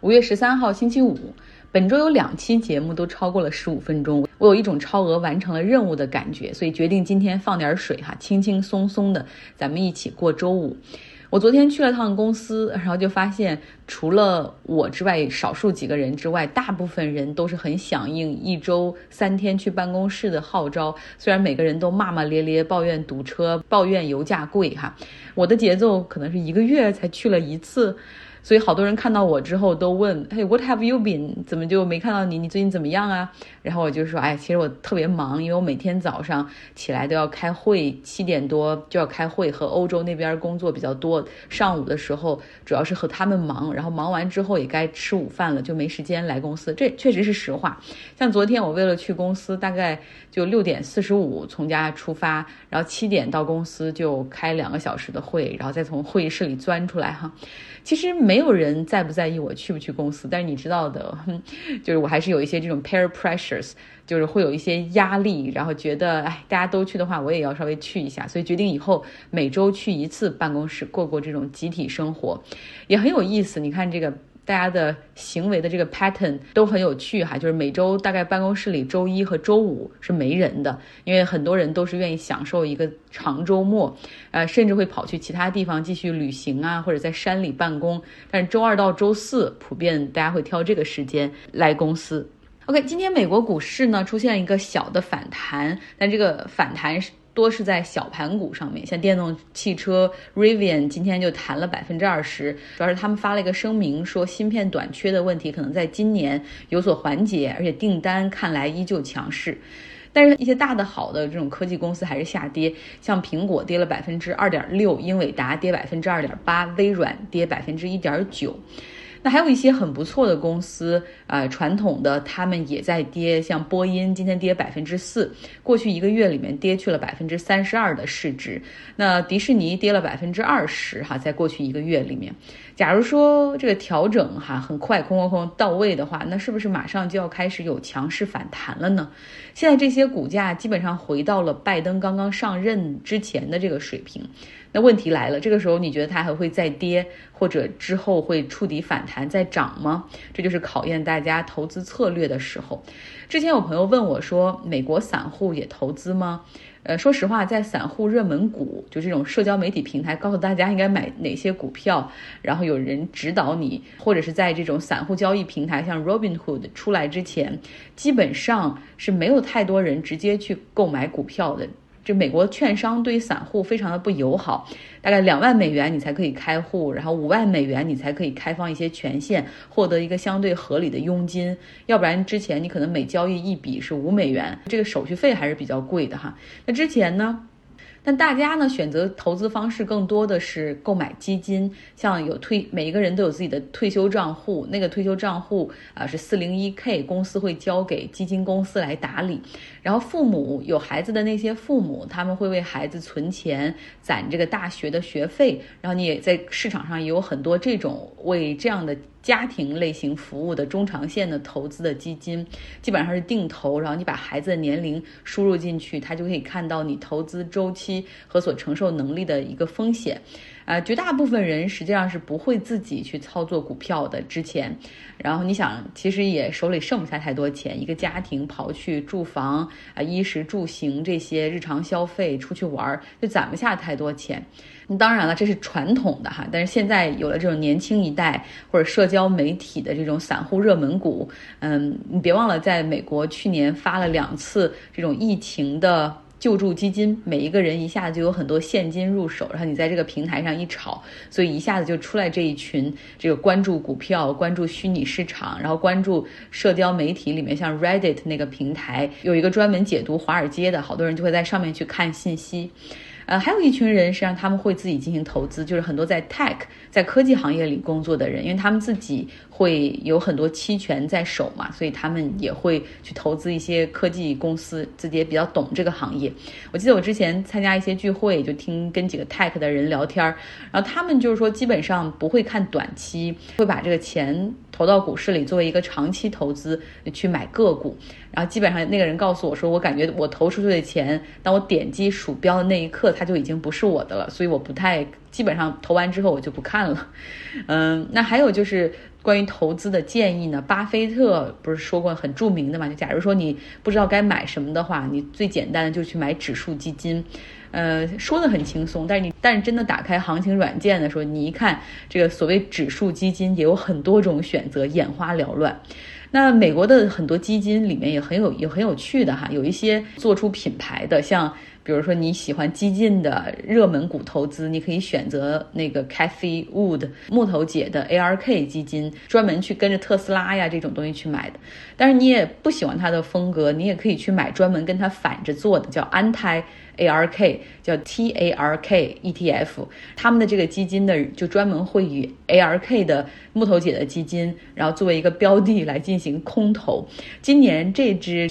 5月13号星期五，本周有2期节目都超过了15分钟，我有一种超额完成了任务的感觉，所以决定今天放点水哈，轻轻松松的咱们一起过周五。我昨天去了趟公司，然后就发现除了我之外，少数几个人之外，大部分人都是很响应1周3天去办公室的号召。虽然每个人都骂骂咧咧，抱怨堵车，抱怨油价贵哈，我的节奏可能是1个月才去了1次。所以好多人看到我之后都问 Hey, what have you been? 怎么就没看到你？你最近怎么样啊？然后我就说其实我特别忙，因为我每天早上起来都要开会，7点多就要开会，和欧洲那边工作比较多，上午的时候主要是和他们忙，然后忙完之后也该吃午饭了，就没时间来公司，这确实是实话。像昨天我为了去公司，大概就6点45从家出发，然后7点到公司就开2个小时的会，然后再从会议室里钻出来哈。其实没有人在不在意我去不去公司，但是你知道的，就是我还是有一些这种 peer pressures， 就是会有一些压力，然后觉得大家都去的话，我也要稍微去一下，所以决定以后每周去1次办公室，过这种集体生活，也很有意思。你看这个大家的行为的这个 pattern 都很有趣哈，就是每周大概办公室里周1和周5是没人的，因为很多人都是愿意享受一个长周末，甚至会跑去其他地方继续旅行啊，或者在山里办公。但是周2到周4普遍大家会挑这个时间来公司。OK， 今天美国股市呢出现一个小的反弹，但这个反弹多是在小盘股上面，像电动汽车 Rivian 今天就弹了20%，主要是他们发了一个声明说芯片短缺的问题可能在今年有所缓解，而且订单看来依旧强势。但是一些大的好的这种科技公司还是下跌，像苹果跌了2.6%，英伟达跌2.8%，微软跌1.9%。那还有一些很不错的公司，传统的他们也在跌，像波音今天跌4%，过去1个月里面跌去了32%的市值。那迪士尼跌了20%哈，在过去1个月里面。假如说这个调整很快空到位的话，那是不是马上就要开始有强势反弹了呢？现在这些股价基本上回到了拜登刚刚上任之前的这个水平。那问题来了，这个时候你觉得它还会再跌，或者之后会触底反弹再涨吗？这就是考验大家投资策略的时候。之前有朋友问我说，美国散户也投资吗？说实话，在散户热门股，就这种社交媒体平台告诉大家应该买哪些股票，然后有人指导你，或者是在这种散户交易平台像 Robinhood 出来之前，基本上是没有太多人直接去购买股票的。这美国券商对于散户非常的不友好，大概2万美元你才可以开户，然后5万美元你才可以开放一些权限，获得一个相对合理的佣金，要不然之前你可能每交易1笔是5美元，这个手续费还是比较贵的哈。那之前呢，但大家呢选择投资方式更多的是购买基金，像每一个人都有自己的退休账户，那个退休账户是 401k， 公司会交给基金公司来打理。然后父母有孩子的那些父母，他们会为孩子存钱，攒这个大学的学费，然后你也在市场上也有很多这种为这样的家庭类型服务的中长线的投资的基金，基本上是定投，然后你把孩子的年龄输入进去，他就可以看到你投资周期和所承受能力的一个风险。绝大部分人实际上是不会自己去操作股票的之前，然后你想其实也手里剩不下太多钱，一个家庭刨去住房衣食住行这些日常消费，出去玩就攒不下太多钱。当然了，这是传统的哈，但是现在有了这种年轻一代或者社交媒体的这种散户热门股，你别忘了在美国去年发了2次这种疫情的救助基金，每一个人一下子就有很多现金入手，然后你在这个平台上一炒，所以一下子就出来这一群这个关注股票、关注虚拟市场，然后关注社交媒体里面，像 Reddit 那个平台有一个专门解读华尔街的，好多人就会在上面去看信息。还有一群人实际上他们会自己进行投资，就是很多在 tech 在科技行业里工作的人，因为他们自己会有很多期权在手嘛，所以他们也会去投资一些科技公司，自己也比较懂这个行业。我记得我之前参加一些聚会，就跟几个 tech 的人聊天，然后他们就是说基本上不会看短期，会把这个钱投到股市里作为一个长期投资去买个股。然后基本上那个人告诉我说，我感觉我投出去的钱，当我点击鼠标的那一刻它就已经不是我的了，所以我不太，基本上投完之后我就不看了。那还有就是关于投资的建议呢，巴菲特不是说过很著名的嘛，就假如说你不知道该买什么的话，你最简单的就去买指数基金。说的很轻松，但是真的打开行情软件的时候，你一看这个所谓指数基金也有很多种选择，眼花缭乱。那美国的很多基金里面也很有趣的哈，有一些做出品牌的，像比如说你喜欢激进的热门股投资，你可以选择那个 Cathy Wood 木头姐的 ARK 基金，专门去跟着特斯拉呀这种东西去买的。但是你也不喜欢它的风格，你也可以去买专门跟它反着做的，叫安泰 ARK， 叫 TARK ETF， 他们的这个基金呢就专门会以 ARK 的木头姐的基金，然后作为一个标的来进行空投。今年这支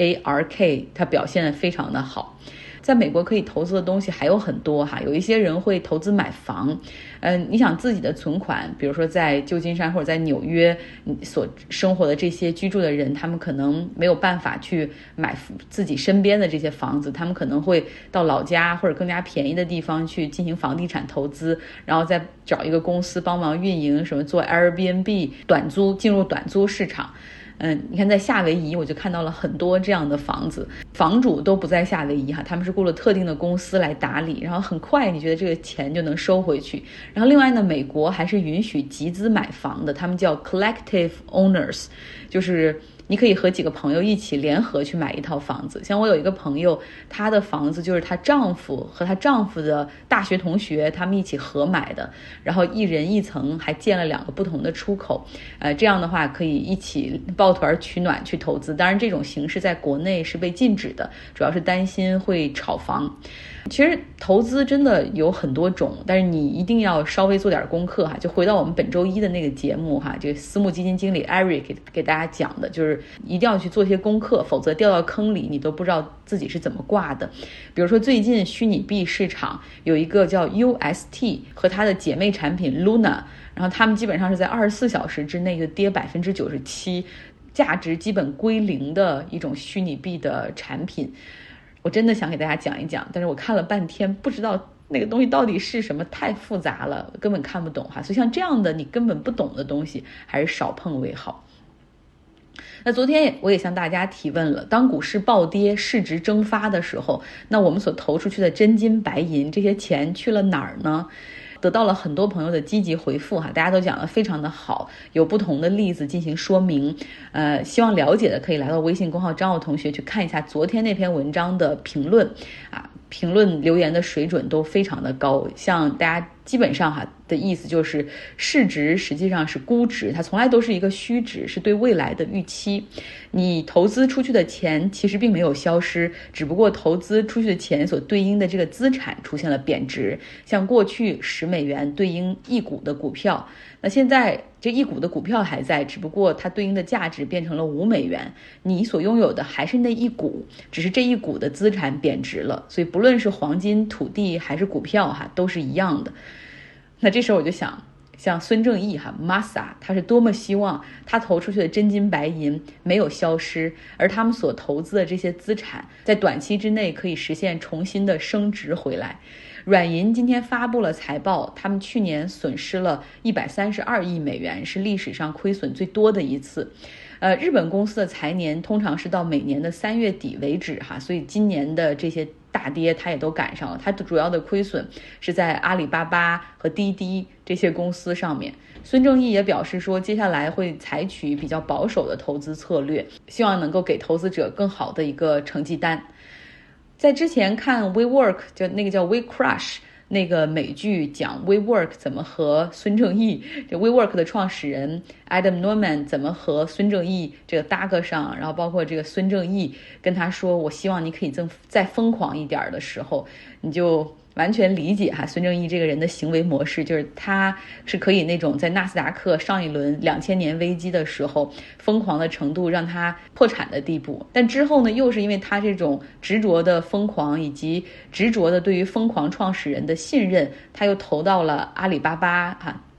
TARK 它表现得非常的好。在美国可以投资的东西还有很多哈，有一些人会投资买房，你想自己的存款，比如说在旧金山或者在纽约所生活的这些居住的人，他们可能没有办法去买自己身边的这些房子，他们可能会到老家或者更加便宜的地方去进行房地产投资，然后再找一个公司帮忙运营，什么做 Airbnb 短租，进入短租市场。你看在夏威夷我就看到了很多这样的房子，房主都不在夏威夷哈，他们是雇了特定的公司来打理，然后很快你觉得这个钱就能收回去。然后另外呢，美国还是允许集资买房的，他们叫 collective owners， 就是你可以和几个朋友一起联合去买一套房子。像我有一个朋友，她的房子就是她丈夫和她丈夫的大学同学他们一起合买的，然后一人一层，还建了2个不同的出口。这样的话可以一起抱团取暖去投资。当然这种形式在国内是被禁止的，主要是担心会炒房。其实投资真的有很多种，但是你一定要稍微做点功课哈。就回到我们本周一的那个节目哈，这个私募基金经理 Eric 给大家讲的，就是一定要去做一些功课，否则掉到坑里你都不知道自己是怎么挂的。比如说最近虚拟币市场有一个叫 UST 和它的姐妹产品 Luna， 然后他们基本上是在24小时之内就跌97%，价值基本归零的一种虚拟币的产品。我真的想给大家讲一讲，但是我看了半天不知道那个东西到底是什么，太复杂了，根本看不懂哈。所以像这样的你根本不懂的东西还是少碰为好。那昨天我也向大家提问了，当股市暴跌市值蒸发的时候，那我们所投出去的真金白银这些钱去了哪儿呢？得到了很多朋友的积极回复哈，大家都讲得非常的好，有不同的例子进行说明。希望了解的可以来到微信公号张奥同学去看一下昨天那篇文章的评论啊，评论留言的水准都非常的高，像大家基本上的意思就是市值实际上是估值，它从来都是一个虚值，是对未来的预期。你投资出去的钱其实并没有消失，只不过投资出去的钱所对应的这个资产出现了贬值。像过去10美元对应1股的股票，那现在这1股的股票还在，只不过它对应的价值变成了5美元，你所拥有的还是那1股，只是这1股的资产贬值了。所以不论是黄金、土地还是股票都是一样的。那这时候我就想，像孙正义Masa， 他是多么希望他投出去的真金白银没有消失，而他们所投资的这些资产在短期之内可以实现重新的升值回来。软银今天发布了财报，他们去年损失了132亿美元，是历史上亏损最多的一次。日本公司的财年通常是到每年的3月底为止所以今年的这些大跌它也都赶上了。它的主要的亏损是在阿里巴巴和滴滴这些公司上面。孙正义也表示说，接下来会采取比较保守的投资策略，希望能够给投资者更好的一个成绩单。在之前看 WeWork 就那个叫 WeCrush 那个美剧，讲 WeWork 怎么和孙正义，这 WeWork 的创始人 Adam Neumann 怎么和孙正义这个搭个上，然后包括这个孙正义跟他说我希望你可以再疯狂一点的时候，你就完全理解孙正义这个人的行为模式，就是他是可以那种在纳斯达克上一轮2000年危机的时候疯狂的程度让他破产的地步，但之后呢又是因为他这种执着的疯狂以及执着的对于疯狂创始人的信任，他又投到了阿里巴巴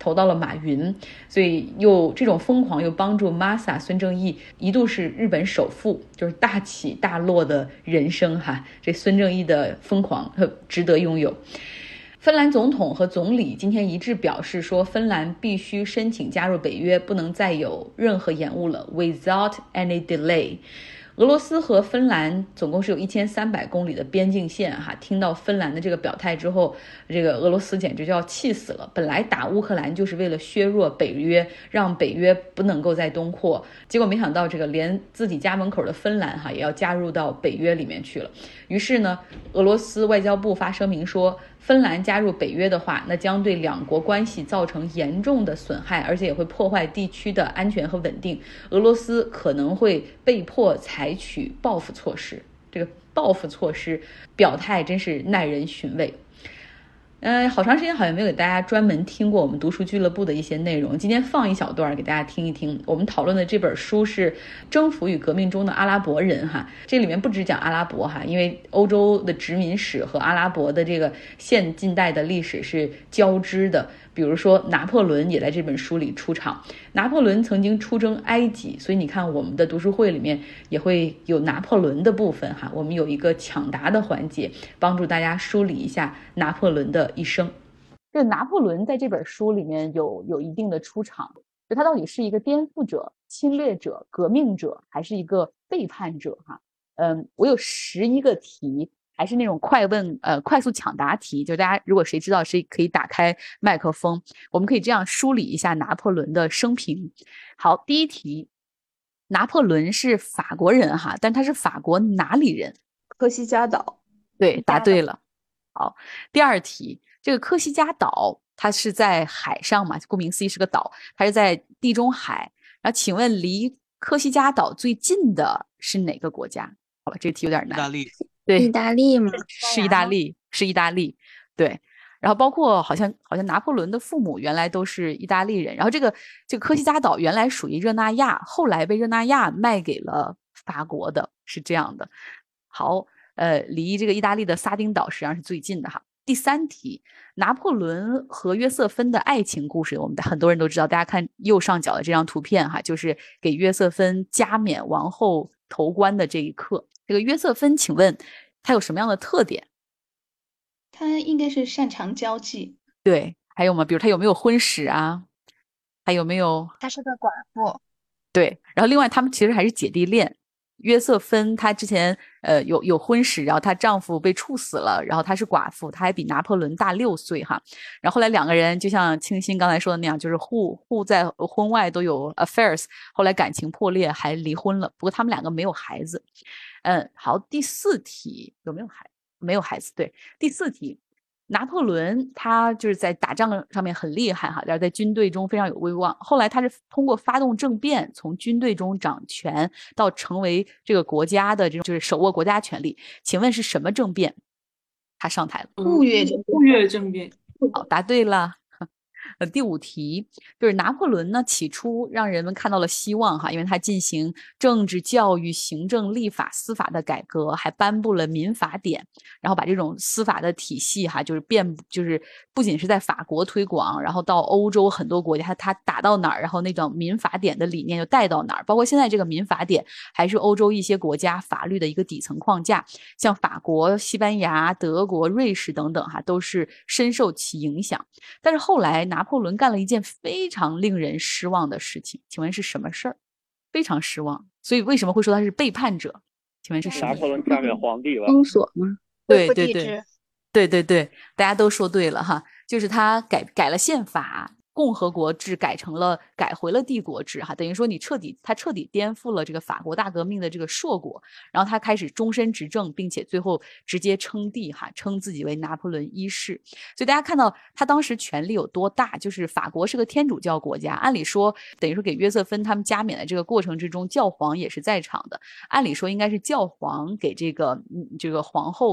投到了马云，所以又这种疯狂又帮助 Masa 孙正义一度是日本首富，就是大起大落的人生哈。这孙正义的疯狂值得拥有。芬兰总统和总理今天一致表示说，芬兰必须申请加入北约，不能再有任何延误了 ，without any delay。俄罗斯和芬兰总共是有1300公里的边境线哈，听到芬兰的这个表态之后，这个俄罗斯简直就要气死了。本来打乌克兰就是为了削弱北约，让北约不能够再东扩，结果没想到这个连自己家门口的芬兰哈也要加入到北约里面去了。于是呢，俄罗斯外交部发声明说，芬兰加入北约的话，那将对两国关系造成严重的损害，而且也会破坏地区的安全和稳定。俄罗斯可能会被迫采取报复措施。这个报复措施表态真是耐人寻味。好长时间好像没有给大家专门听过我们读书俱乐部的一些内容，今天放一小段给大家听一听。我们讨论的这本书是《征服与革命中的阿拉伯人》哈，这里面不只讲阿拉伯哈，因为欧洲的殖民史和阿拉伯的这个现近代的历史是交织的。比如说拿破仑也在这本书里出场，拿破仑曾经出征埃及，所以你看我们的读书会里面也会有拿破仑的部分哈，我们有一个抢答的环节，帮助大家梳理一下拿破仑的一生。这拿破仑在这本书里面有一定的出场，就他到底是一个颠覆者、侵略者、革命者，还是一个背叛者哈？我有11个题，还是那种快速抢答题，就大家如果谁知道，谁可以打开麦克风，我们可以这样梳理一下拿破仑的生平。好，第一题，拿破仑是法国人哈，但他是法国哪里人？ 科西嘉岛。 对，答对了。好，第二题，这个科西嘉岛它是在海上嘛，顾名思义是个岛，它是在地中海。然后请问离科西嘉岛最近的是哪个国家？好吧，这题有点难。 意大利。 对， 意大利吗？ 是意大利，是意大利。对，然后包括好像拿破仑的父母原来都是意大利人，然后这个科西嘉岛原来属于热那亚，后来被热那亚卖给了法国的，是这样的。好，离这个意大利的撒丁岛实际上是最近的哈。第三题，拿破仑和约瑟芬的爱情故事，我们很多人都知道，大家看右上角的这张图片哈，就是给约瑟芬加冕王后头冠的这一刻。这个约瑟芬，请问他有什么样的特点？ 他应该是擅长交际。 对，还有吗？比如他有没有婚史啊？还有没有？ 他是个寡妇。 对，然后另外他们其实还是姐弟恋。约瑟芬她之前有婚史，然后她丈夫被处死了，然后她是寡妇，她还比拿破仑大6岁哈。然后后来两个人就像清新刚才说的那样，就是互在婚外都有 affairs， 后来感情破裂还离婚了。不过他们两个没有孩子。好，第4题有没有孩子？没有孩子。对，第4题。拿破仑他就是在打仗上面很厉害哈，然后在军队中非常有威望。后来他是通过发动政变，从军队中掌权到成为这个国家的这种就是手握国家权力。请问是什么政变？他上台了。 雾月政变。 好，答对了。第5题就是拿破仑呢，起初让人们看到了希望哈，因为他进行政治、教育、行政、立法、司法的改革，还颁布了民法典，然后把这种司法的体系哈，就是不仅是在法国推广，然后到欧洲很多国家，他打到哪儿，然后那种民法典的理念就带到哪儿，包括现在这个民法典还是欧洲一些国家法律的一个底层框架，像法国、西班牙、德国、瑞士等等哈，都是深受其影响。但是后来拿破仑干了一件非常令人失望的事情，请问是什么事儿？非常失望，所以为什么会说他是背叛者？请问是什么？ 拿破仑嫁给皇帝了。 封锁吗？ 对，大家都说对了哈，就是他改了宪法，共和国制改回了帝国制哈，等于说他彻底颠覆了这个法国大革命的这个硕果，然后他开始终身执政，并且最后直接称帝哈，称自己为拿破仑1世。所以大家看到他当时权力有多大，就是法国是个天主教国家，按理说等于说给约瑟芬他们加冕的这个过程之中，教皇也是在场的，按理说应该是教皇给这个皇后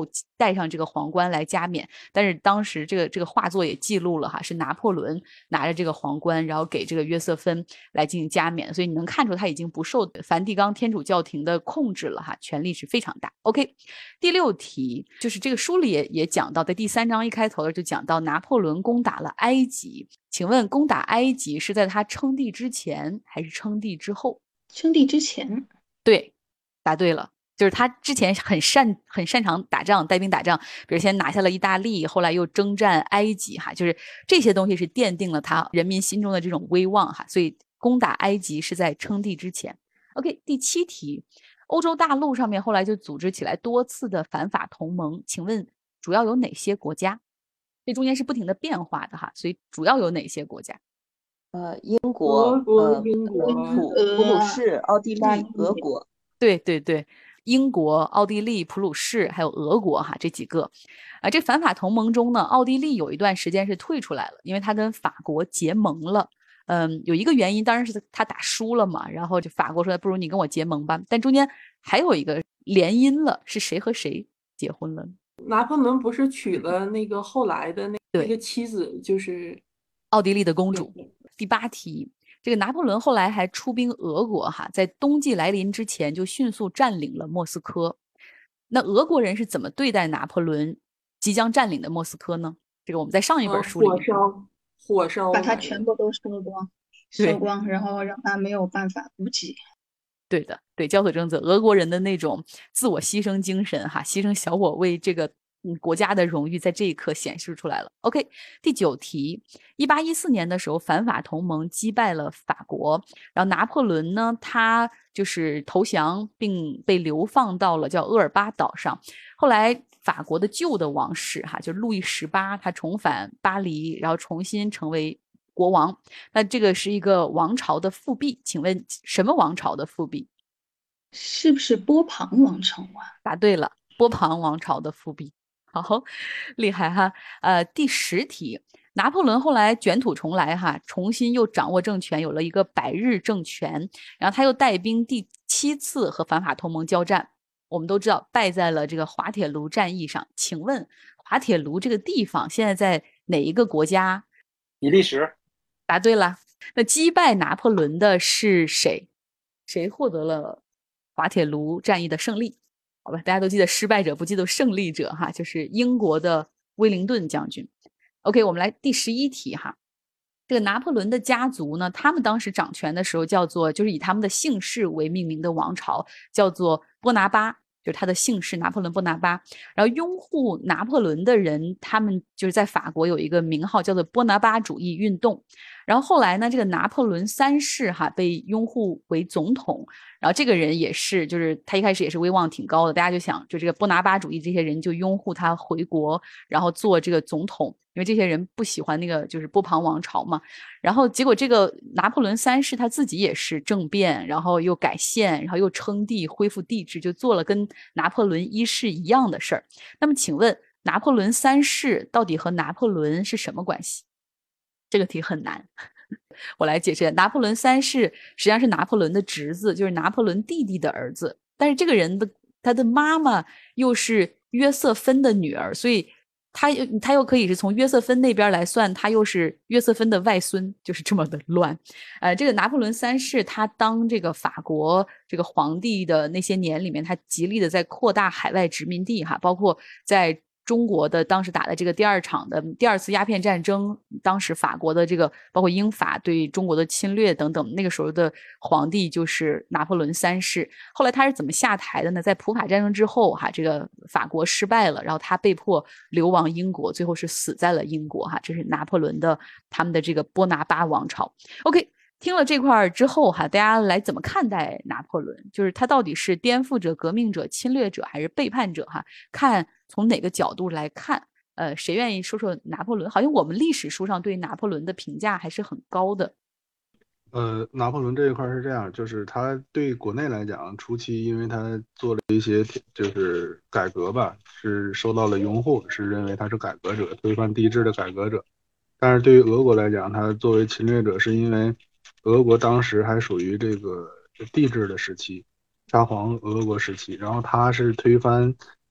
戴上这个皇冠来加冕。但是当时这个画作也记录了哈，是拿破仑拿着这个皇冠，然后给这个约瑟芬来进行加冕，所以你能看出他已经不受梵蒂冈天主教廷的控制了哈，权力是非常大。OK， 第6题就是这个书里也讲到，在第3章一开头就讲到拿破仑攻打了埃及，请问攻打埃及是在他称帝之前还是称帝之后？ 称帝之前。 对，答对了。就是他之前很擅长打仗，带兵打仗，比如先拿下了意大利，后来又征战埃及哈，就是这些东西是奠定了他人民心中的这种威望哈，所以攻打埃及是在称帝之前。OK， 第7题，欧洲大陆上面后来就组织起来多次的反法同盟，请问主要有哪些国家？这中间是不停的变化的哈，所以主要有哪些国家？ 英国、 英国、 普鲁士、奥地利、俄国。 对对对，英国、奥地利、普鲁士还有俄国哈，这几个这反法同盟中呢，奥地利有一段时间是退出来了，因为他跟法国结盟了。有一个原因当然是他打输了嘛，然后就法国说不如你跟我结盟吧，但中间还有一个联姻了，是谁和谁结婚了？ 拿破仑不是娶了那个后来的那个妻子，就是奥地利的公主。第8题，这个拿破仑后来还出兵俄国哈，在冬季来临之前就迅速占领了莫斯科。那俄国人是怎么对待拿破仑即将占领的莫斯科呢？这个我们在上一本书里面火烧， 把它全部都收光，然后让他没有办法补给。 对的，对，教所正则，俄国人的那种自我牺牲精神哈，牺牲小我为这个国家的荣誉，在这一刻显示出来了。OK， 第9题，1814年的时候，反法同盟击败了法国，然后拿破仑呢，他就是投降并被流放到了叫厄尔巴岛上。后来法国的旧的王室哈，就是路易18，他重返巴黎，然后重新成为国王。那这个是一个王朝的复辟，请问什么王朝的复辟？ 是不是波旁王朝啊？ 答对了，波旁王朝的复辟。好厉害哈。第10题，拿破仑后来卷土重来哈，重新又掌握政权，有了一个百日政权，然后他又带兵第7次和反法同盟交战，我们都知道败在了这个滑铁卢战役上。请问滑铁卢这个地方现在在哪一个国家？ 比利时。 答对了。那击败拿破仑的是谁？谁获得了滑铁卢战役的胜利？好吧，大家都记得失败者，不记得胜利者哈，就是英国的威灵顿将军。OK， 我们来第11题哈。这个拿破仑的家族呢，他们当时掌权的时候就是以他们的姓氏为命名的王朝，叫做波拿巴，就是他的姓氏拿破仑波拿巴。然后拥护拿破仑的人，他们就是在法国有一个名号叫做波拿巴主义运动。然后后来呢，这个拿破仑3世哈被拥护为总统，然后这个人也是，就是他一开始也是威望挺高的，大家就想，就这个波拿巴主义这些人就拥护他回国，然后做这个总统，因为这些人不喜欢那个就是波旁王朝嘛。然后结果这个拿破仑3世他自己也是政变，然后又改宪，然后又称帝，恢复帝制，就做了跟拿破仑1世一样的事儿。那么请问拿破仑3世到底和拿破仑是什么关系？这个题很难，我来解释。拿破仑3世实际上是拿破仑的侄子，就是拿破仑弟弟的儿子，但是这个人他的妈妈又是约瑟芬的女儿，所以他又可以是从约瑟芬那边来算，他又是约瑟芬的外孙，就是这么的乱。这个拿破仑3世他当这个法国这个皇帝的那些年里面，他极力的在扩大海外殖民地哈，包括在中国的当时打的这个第二次鸦片战争，当时法国的这个包括英法对中国的侵略等等，那个时候的皇帝就是拿破仑3世。后来他是怎么下台的呢？在普法战争之后哈，这个法国失败了，然后他被迫流亡英国，最后是死在了英国哈。这是拿破仑的他们的这个波拿巴王朝。OK，听了这块之后哈，大家来怎么看待拿破仑？就是他到底是颠覆者、革命者、侵略者还是背叛者哈？看从哪个角度来看？谁愿意说说拿破仑？好像我们历史书上对拿破仑的评价还是很高的。 拿破仑这一块是这样，就是他对国内来讲，初期因为他做了一些就是改革吧，是受到了拥护，是认为他是改革者，推翻帝制的改革者。但是对于俄国来讲，他作为侵略者，是因为俄国当时还属于这个帝制的时期，沙皇俄国时期，然后他是推翻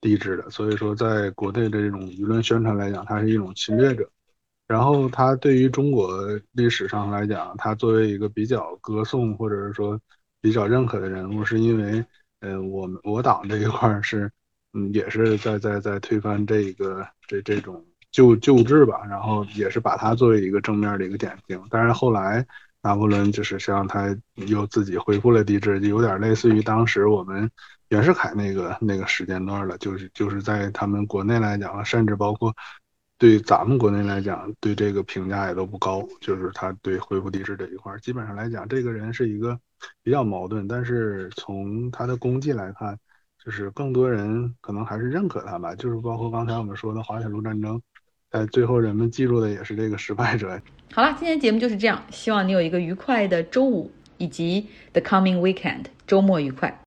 帝制的，所以说在国内的这种舆论宣传来讲，他是一种侵略者。然后他对于中国历史上来讲，他作为一个比较歌颂或者是说比较认可的人物，是因为，我党这一块是，也是在推翻这种旧制吧，然后也是把他作为一个正面的一个典型。但是后来拿破仑就是像他又自己恢复了帝制，就有点类似于当时我们袁世凯那个时间段了，就是在他们国内来讲，甚至包括对咱们国内来讲，对这个评价也都不高。就是他对恢复帝制这一块，基本上来讲，这个人是一个比较矛盾，但是从他的功绩来看，就是更多人可能还是认可他吧。就是包括刚才我们说的滑铁卢战争，在最后人们记住的也是这个失败者。 好了，今天节目就是这样，希望你有一个愉快的周五以及 the coming weekend， 周末愉快。